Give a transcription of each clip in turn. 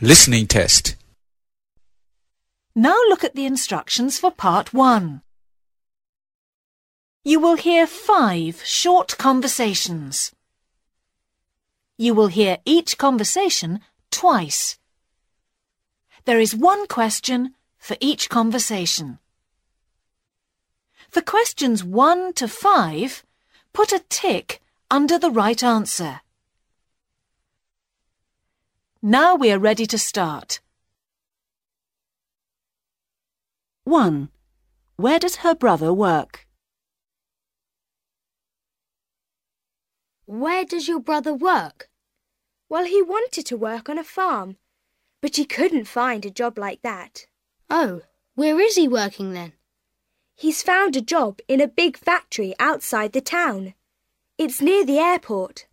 Listening test. Now look at the instructions for part 1. You will hear 5 short conversations. You will hear each conversation twice. There is 1 question for each conversation. For questions 1 to 5, put a tick under the right answer. Now we are ready to start. 1. Where does her brother work? Where does your brother work? Well, he wanted to work on a farm, but he couldn't find a job like that. Oh, where is he working then? He's found a job in a big factory outside the town. It's near the airport.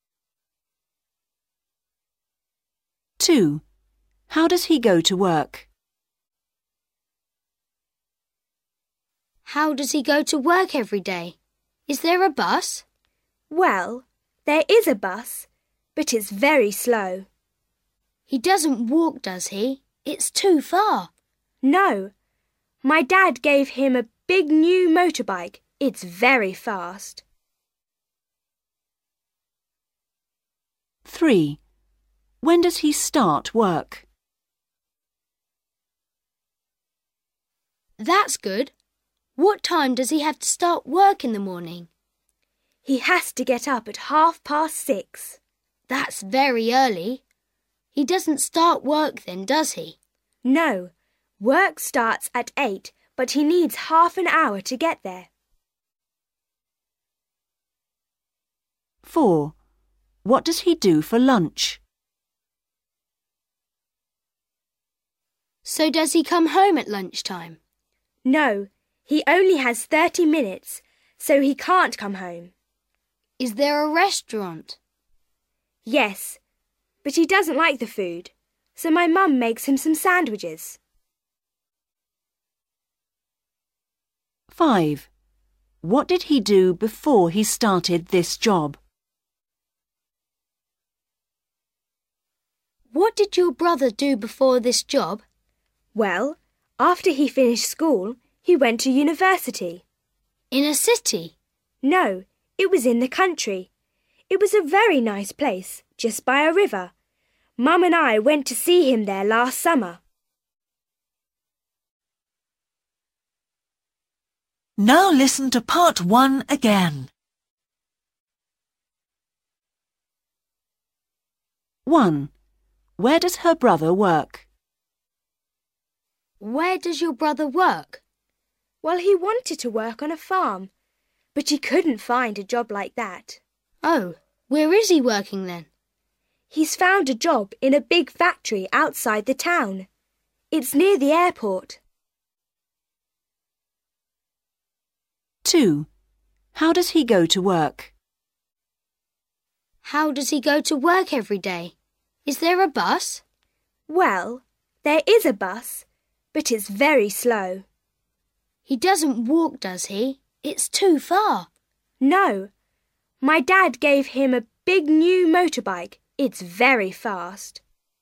2. How does he go to work? How does he go to work every day? Is there a bus? Well, there is a bus, but it's very slow. He doesn't walk, does he? It's too far. No. My dad gave him a big new motorbike. It's very fast. 3. When does he start work? That's good. What time does he have to start work in the morning? He has to get up at 6:30. That's very early. He doesn't start work then, does he? No. Work starts at 8, but he needs half an hour to get there. 4. What does he do for lunch? So does he come home at lunchtime? No, he only has 30 minutes, so he can't come home. Is there a restaurant? Yes, but he doesn't like the food, so my mum makes him some sandwiches. 5. What did he do before he started this job? What did your brother do before this job? Well, after he finished school, he went to university. In a city? No, it was in the country. It was a very nice place, just by a river. Mum and I went to see him there last summer. Now listen to part 1 again. 1. Where does her brother work? Where does your brother work? Well, he wanted to work on a farm, but he couldn't find a job like that. Oh, where is he working then? He's found a job in a big factory outside the town. It's near the airport. 2. How does he go to work? How does he go to work every day? Is there a bus? Well, there is a bus, but it's very slow. He doesn't walk, does he? It's too far. No. My dad gave him a big new motorbike. It's very fast.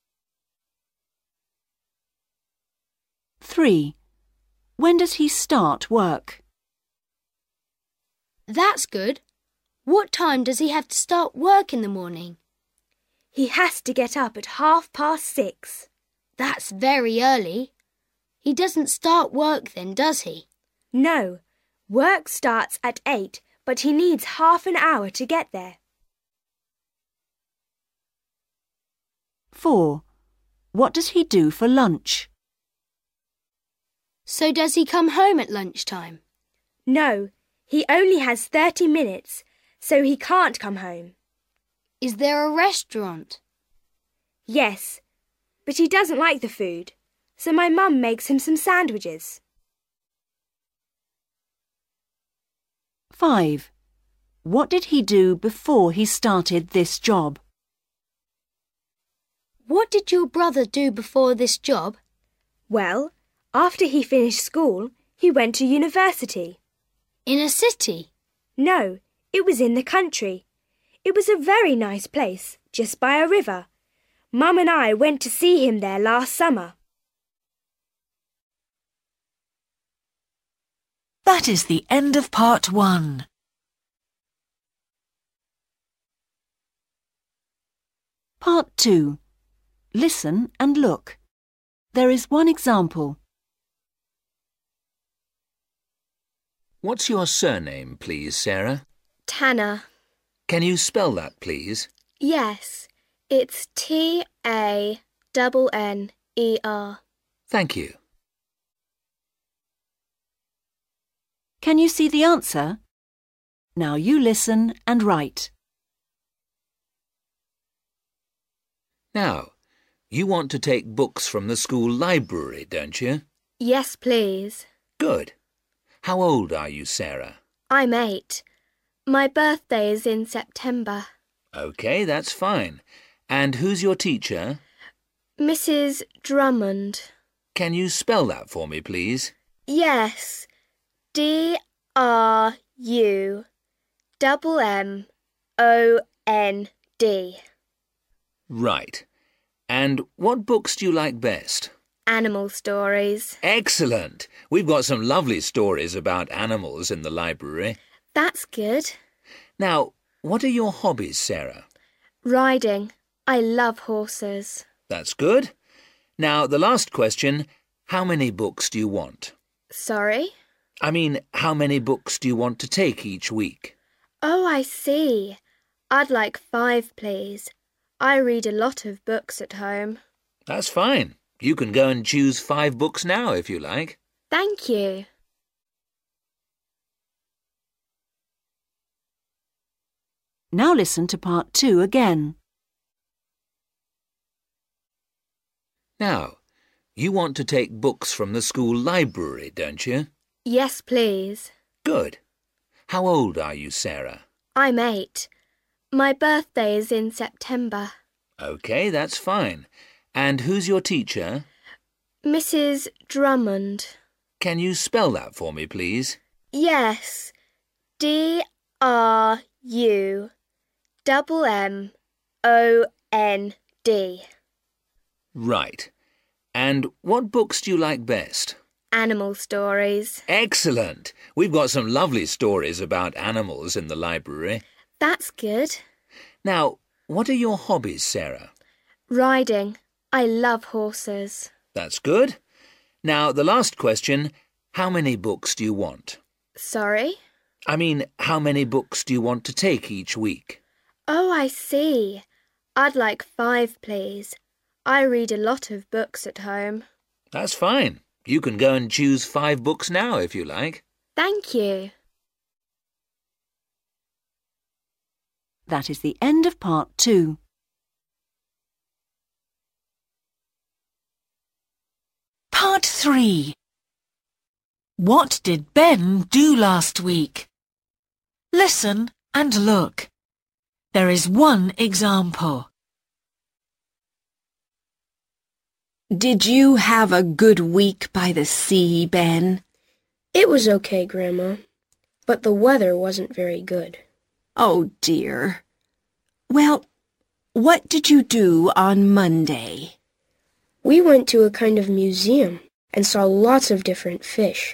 3. When does he start work? That's good. What time does he have to start work in the morning? He has to get up at 6:30. That's very early. He doesn't start work then, does he? No. Work starts at 8, but he needs half an hour to get there. 4. What does he do for lunch? So does he come home at lunchtime? No, he only has 30 minutes, so he can't come home. Is there a restaurant? Yes, but he doesn't like the food, so my mum makes him some sandwiches. 5. What did he do before he started this job? What did your brother do before this job? Well, after he finished school, he went to university. In a city? No, it was in the country. It was a very nice place, just by a river. Mum and I went to see him there last summer. That is the end of part 1. Part 2. Listen and look. There is one example. What's your surname, please, Sarah? Tanner. Can you spell that, please? Yes, it's Tanner. Thank you. Can you see the answer? Now you listen and write. Now, you want to take books from the school library, don't you? Yes, please. Good. How old are you, Sarah? I'm 8. My birthday is in September. OK, that's fine. And who's your teacher? Mrs. Drummond. Can you spell that for me, please? Yes, Drummond. Right. And what books do you like best? Animal stories. Excellent. We've got some lovely stories about animals in the library. That's good. Now, what are your hobbies, Sarah? Riding. I love horses. That's good. Now, the last question, how many books do you want? Sorry? I mean, how many books do you want to take each week? Oh, I see. I'd like 5, please. I read a lot of books at home. That's fine. You can go and choose 5 books now if you like. Thank you. Now listen to part 2 again. Now, you want to take books from the school library, don't you? Yes, please. Good. How old are you, Sarah? I'm 8. My birthday is in September. OK, that's fine. And who's your teacher? Mrs. Drummond. Can you spell that for me, please? Yes, Drummond. Right. And what books do you like best? Animal stories. Excellent. We've got some lovely stories about animals in the library. That's good. Now, what are your hobbies, Sarah? Riding. I love horses. That's good. Now, the last question, how many books do you want? Sorry? I mean, how many books do you want to take each week? Oh, I see. I'd like 5, please. I read a lot of books at home. That's fine. You can go and choose 5 books now if you like. Thank you. That is the end of part 2. Part 3. What did Ben do last week? Listen and look. There is one example. Did you have a good week by the sea, Ben? It was okay, Grandma, but the weather wasn't very good. Oh, dear. Well, what did you do on Monday? We went to a kind of museum and saw lots of different fish.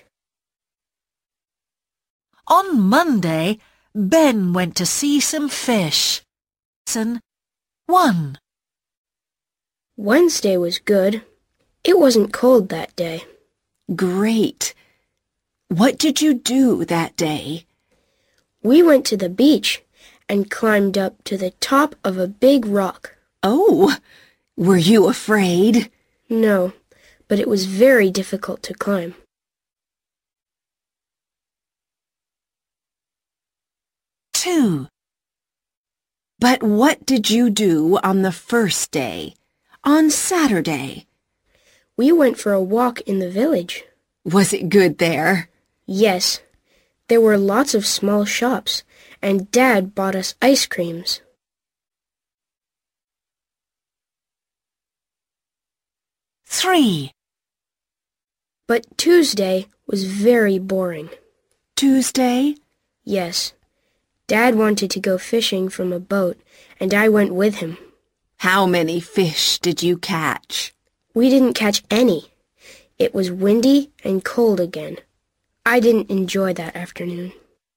On Monday, Ben went to see some fish. Lesson 1. Wednesday was good. It wasn't cold that day. Great. What did you do that day? We went to the beach and climbed up to the top of a big rock. Oh, were you afraid? No, but it was very difficult to climb. Two. But what did you do on the first day, on Saturday? We went for a walk in the village. Was it good there? Yes. There were lots of small shops, and Dad bought us ice creams. 3. But Tuesday was very boring. Tuesday? Yes. Dad wanted to go fishing from a boat, and I went with him. How many fish did you catch? We didn't catch any. It was windy and cold again. I didn't enjoy that afternoon.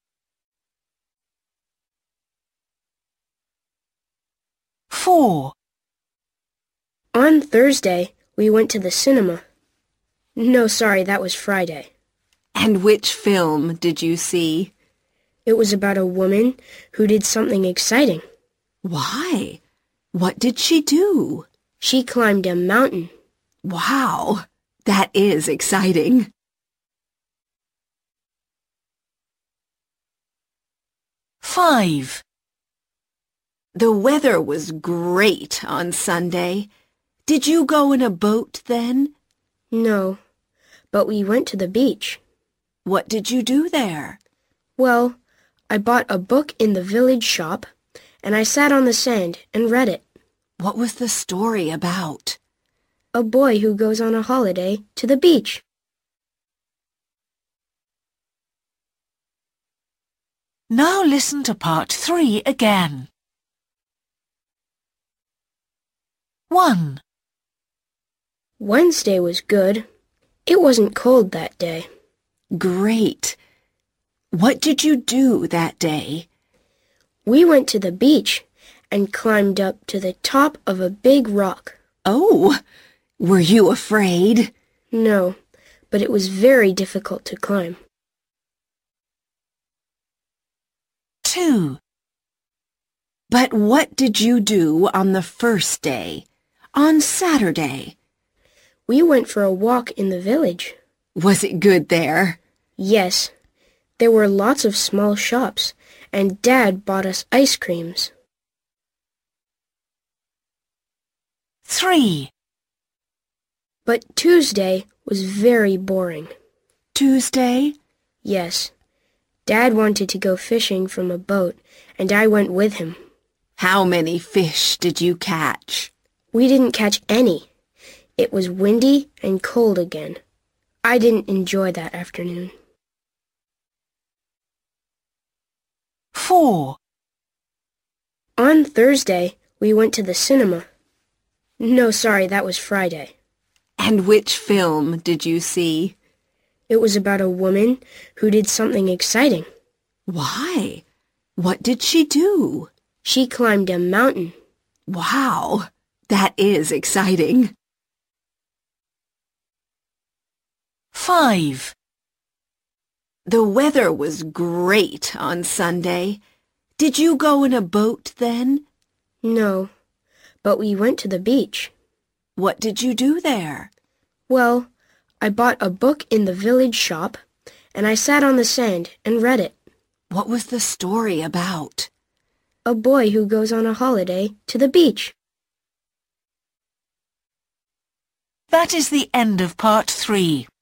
Four. On Thursday, we went to the cinema. No, sorry, that was Friday. And which film did you see? It was about a woman who did something exciting. Why? What did she do? She climbed a mountain. Wow, that is exciting. Five. The weather was great on Sunday. Did you go in a boat then? No, but we went to the beach. What did you do there? Well, I bought a book in the village shop, and I sat on the sand and read it. What was the story about? A boy who goes on a holiday to the beach. Now listen to part 3 again. 1. Wednesday was good. It wasn't cold that day. Great. What did you do that day? We went to the beach and climbed up to the top of a big rock. Oh, were you afraid? No, but it was very difficult to climb. 2. But what did you do on the first day, on Saturday? We went for a walk in the village. Was it good there? Yes, there were lots of small shops, and Dad bought us ice creams. 3. But Tuesday was very boring. Tuesday? Yes, Dad wanted to go fishing from a boat, and I went with him. How many fish did you catch? We didn't catch any. It was windy and cold again. I didn't enjoy that afternoon. 4. On Thursday, we went to the cinema. No, sorry, that was Friday. And which film did you see? It was about a woman who did something exciting. Why? What did she do? She climbed a mountain. Wow, that is exciting. 5. The weather was great on Sunday. Did you go in a boat then? No, but we went to the beach. What did you do there? Well, I bought a book in the village shop, and I sat on the sand and read it. What was the story about? A boy who goes on a holiday to the beach. That is the end of part 3.